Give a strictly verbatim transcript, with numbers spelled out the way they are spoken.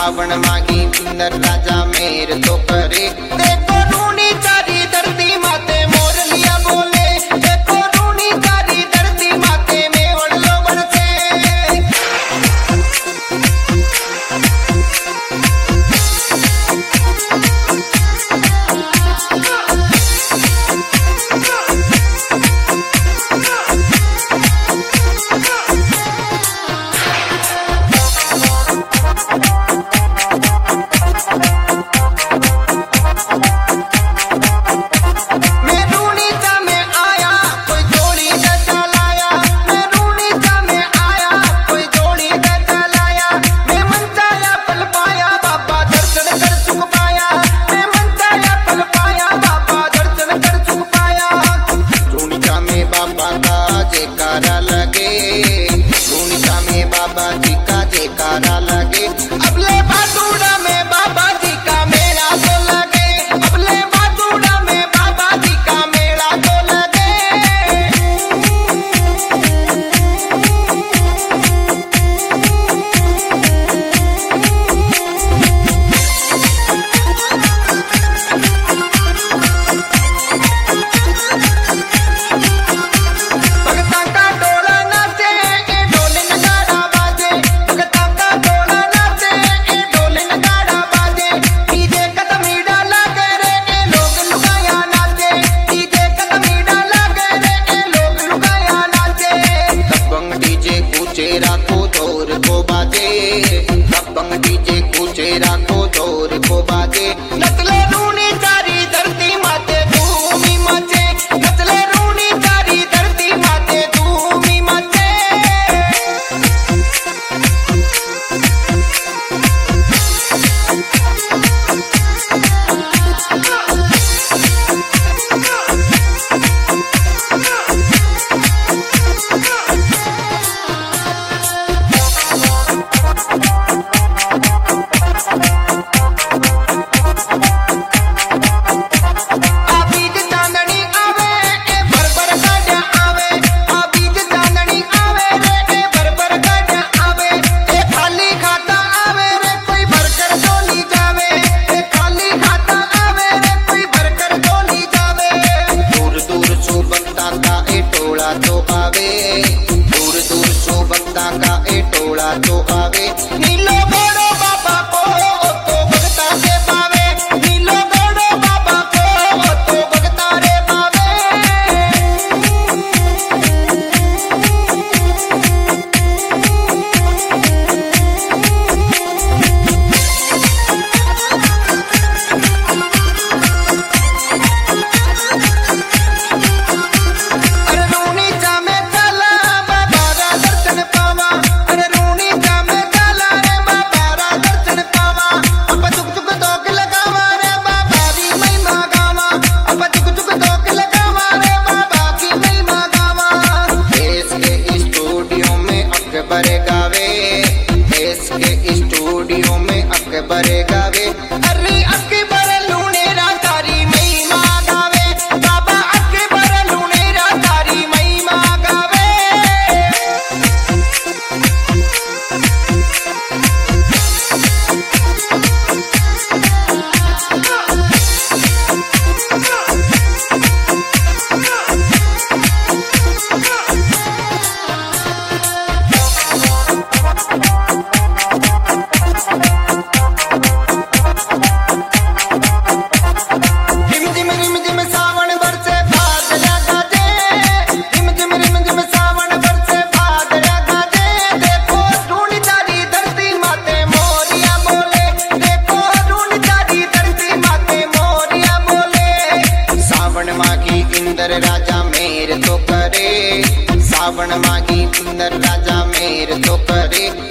सावण मागी इंदर राजा मेर तो करे। देखो रूनी चारी धरती माते मोरलिया बोले, देखो रूनी चारी धरती माते में वड़लो बरसे। जयकारा लगे भूमिका में बाबा जी का जयकारा लगे। अबले बादुड़ा में बाबा जी का मेला तो लगे, अबले बादुड़ा में बाबा जी का मेला तो लगे। राखो दौर को बाजे दबंग डीजे कूचे राखो दौर को बाजे। नचले रूनी चारी धरती माते धूमी मचे, नचले रूनी चारी धरती माते धूमी मचे। तो आवे दूर दूर सो बंदा का ए टोला तो आवे। नीलो घोड़ो बाबा को तो भगता के पावे, नीलो घोड़ो बाबा को तो भगता रे पावे। अकबर गावे देश के स्टूडियो में अकबर गावे। अरे अकबर लूनेरा तारी महिमा गावे, बाबा अकबर लूनेरा तारी महिमा गावे। इंदर राजा मेर तो करे, सावण मागी इंदर राजा मेर तो करे।